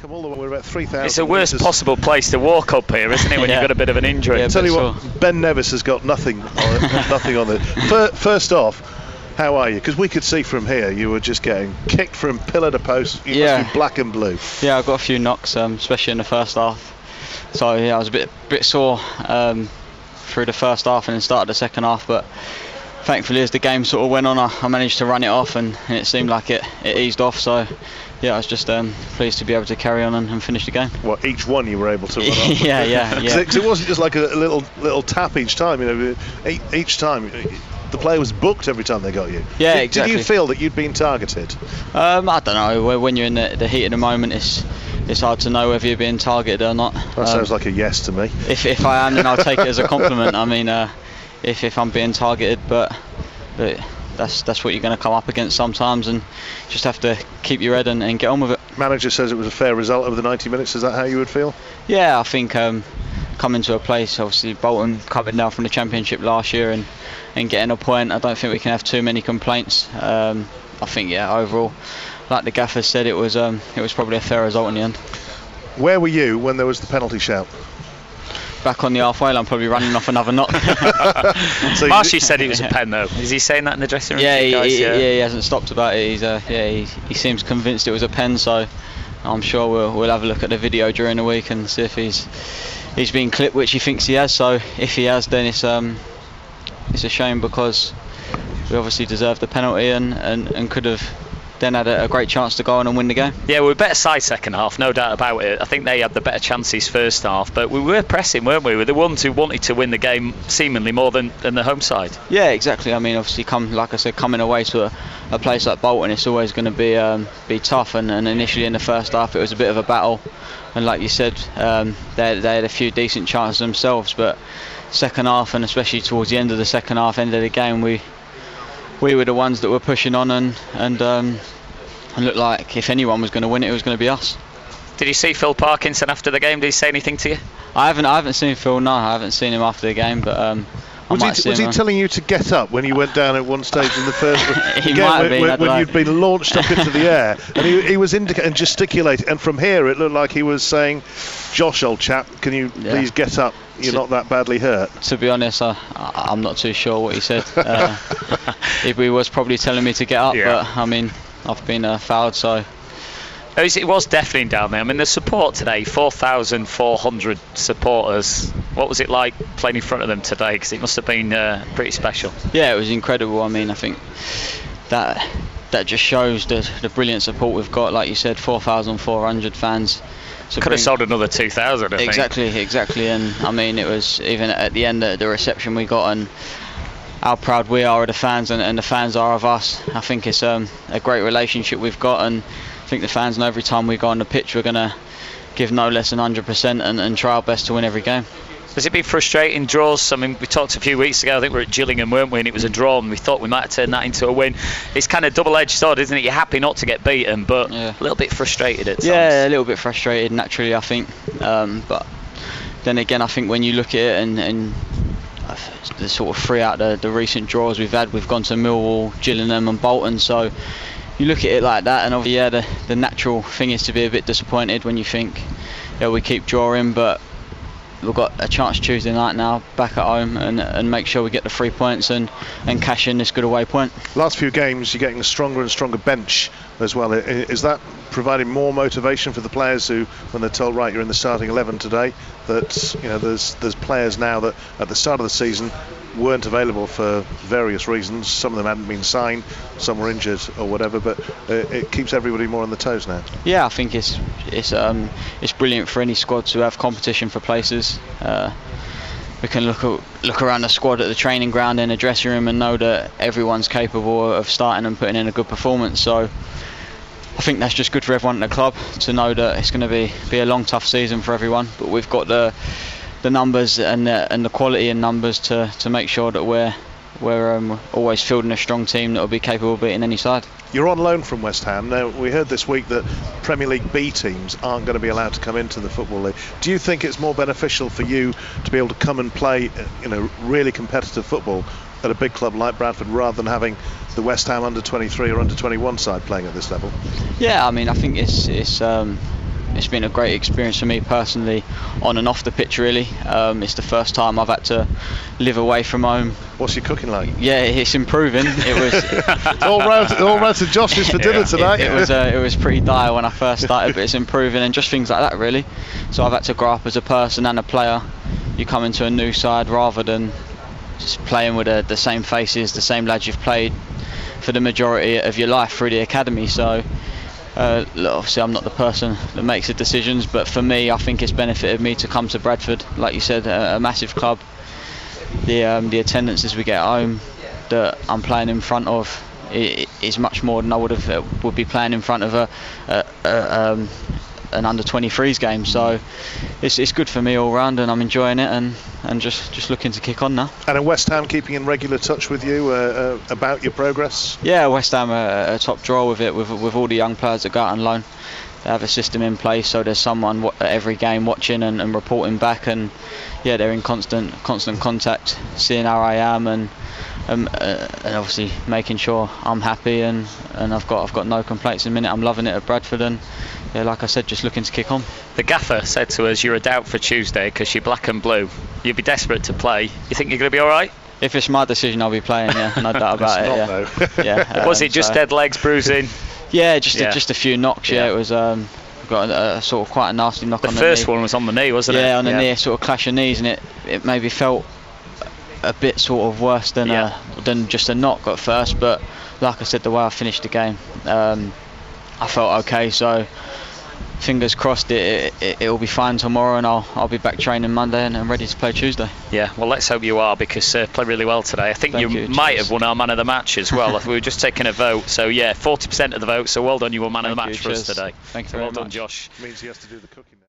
come all the way. We're about 3,000. It's the worst possible place to walk up here, isn't it, when you've got a bit of an injury? Tell you what, Ben Nevis has got nothing on it. First off, how are you? Because we could see from here you were just getting kicked from pillar to post. You must be black and blue. Yeah, I got a few knocks, especially in the first half. So yeah, I was a bit sore through the first half and then started the second half, but thankfully as the game sort of went on, I managed to run it off, and it seemed like it eased off. So yeah, I was just pleased to be able to carry on and finish the game. Well, each one you were able to run off. yeah. Because it wasn't just like a little tap each time. You know, each time the player was booked every time they got you. Yeah, exactly. Did you feel that you'd been targeted? I don't know. When you're in the heat of the moment, it's hard to know whether you're being targeted or not. That sounds like a yes to me. If I am, then I'll take it as a compliment. I mean, if I'm being targeted, but that's what you're going to come up against sometimes, and just have to keep your head and get on with it. Manager says it was a fair result over the 90 minutes. Is that how you would feel? Yeah, I think coming to a place, obviously Bolton coming down from the Championship last year and getting a point, I don't think we can have too many complaints. I think overall, like the gaffer said, it was probably a fair result in the end. Where were you when there was the penalty shout? Back on the halfway line, probably running off another knock. So Marshy said it was a pen though. Is he saying that in the dressing room? Yeah, he hasn't stopped about it. He seems convinced it was a pen, so I'm sure we'll have a look at the video during the week and see if he's been clipped, which he thinks he has. So if he has, then it's a shame, because we obviously deserved the penalty and could have then had a great chance to go on and win the game. Yeah, we were better side second half, no doubt about it. I think they had the better chances first half, but we were pressing, weren't we? We were the ones who wanted to win the game seemingly more than the home side. Yeah, exactly. I mean, obviously, like I said, coming away to a place like Bolton, it's always going to be tough, and initially in the first half it was a bit of a battle, and like you said, they had a few decent chances themselves, but second half, and especially towards the end of the second half, end of the game, we were the ones that were pushing on and looked like if anyone was going to win it was going to be us. Did you see Phil Parkinson after the game? Did he say anything to you? I haven't seen Phil. No, I haven't seen him after the game, but was he telling you to get up when you went down at one stage in the first when you'd been launched up into the air, and he was indicating and gesticulating, and from here it looked like he was saying, "Josh, old chap, can you please get up? You're not that badly hurt." To be honest, I'm not too sure what he said. He was probably telling me to get up, but I mean, I've been fouled, so. It was deafening down there. I mean, the support today, 4,400 supporters. What was it like playing in front of them today? Because it must have been pretty special. Yeah, it was incredible. I mean, I think that just shows the brilliant support we've got. Like you said, 4,400 fans. Could have sold another 2,000, I think. Exactly. And I mean, it was even at the end of the reception we got, and how proud we are of the fans, and the fans are of us. I think it's a great relationship we've got, and I think the fans know every time we go on the pitch we're going to give no less than 100% and try our best to win every game. Has it been frustrating, draws? I mean, we talked a few weeks ago, I think we were at Gillingham, weren't we, and it was a draw, and we thought we might have turned that into a win. It's kind of double-edged sword, isn't it? You're happy not to get beaten, but a little bit frustrated at times. Yeah, a little bit frustrated, naturally, I think. But then again, I think when you look at it and the sort of three out the recent draws we've had, we've gone to Millwall, Gillingham and Bolton, so you look at it like that, and obviously the natural thing is to be a bit disappointed when you think we keep drawing, but we've got a chance Tuesday night now back at home and make sure we get the 3 points and cash in this good away point. Last few games you're getting a stronger and stronger bench as well. Is that providing more motivation for the players who, when they're told, right, you're in the starting 11 today, that there's players now that at the start of the season weren't available for various reasons. Some of them hadn't been signed, some were injured or whatever, but it keeps everybody more on the toes now. Yeah, I think it's brilliant for any squad to have competition for places. We can look around the squad at the training ground in the dressing room and know that everyone's capable of starting and putting in a good performance. So I think that's just good for everyone at the club to know that it's going to be a long, tough season for everyone, but we've got the numbers and the quality in numbers to make sure that we're always fielding a strong team that will be capable of beating any side. You're on loan from West Ham. Now, we heard this week that Premier League B teams aren't going to be allowed to come into the Football League. Do you think it's more beneficial for you to be able to come and play really competitive football at a big club like Bradford rather than having the West Ham under 23 or under 21 side playing at this level? Yeah, I mean, I think it's it's been a great experience for me personally, on and off the pitch really. It's the first time I've had to live away from home. What's your cooking like? Yeah, it's improving. It was all round to Josh's for dinner tonight. It was pretty dire when I first started, but it's improving, and just things like that really. So I've had to grow up as a person and a player. You come into a new side rather than just playing with the same faces, the same lads you've played for the majority of your life through the academy. So look, obviously I'm not the person that makes the decisions, but for me, I think it's benefited me to come to Bradford. Like you said, a massive club. The attendances we get at home that I'm playing in front of is much more than I would be playing in front of an under 23s game. So it's good for me all round, and I'm enjoying it, and just looking to kick on now. And West Ham keeping in regular touch with you about your progress? Yeah, West Ham are a top draw with it, with all the young players that go out on loan. They have a system in place, so there's someone at every game watching and reporting back, and yeah, they're in constant contact, seeing how I am, and obviously making sure I'm happy, and I've got no complaints in a minute. I'm loving it at Bradford, and yeah, like I said, just looking to kick on. The gaffer said to us, you're a doubt for Tuesday because you're black and blue. You'd be desperate to play. You think you're going to be all right? If it's my decision, I'll be playing. Yeah, no doubt about it. Yeah. Was it just dead legs, bruising? Yeah, just a few knocks. Yeah, it was. Got a sort of quite a nasty knock on the knee. The first one was on the knee, wasn't it? Yeah, on the knee, sort of clash of knees, and it maybe felt a bit sort of worse than just a knock at first. But like I said, the way I finished the game, I felt okay. So fingers crossed it'll be fine tomorrow, and I'll be back training Monday and ready to play Tuesday. Yeah, well, let's hope you are, because played really well today. I think you might have won our man of the match as well. We were just taking a vote, so yeah, 40% of the vote, so well done, you were man of the match for us today. Thank you so very well done, much. Josh. Means he has to do the cooking now.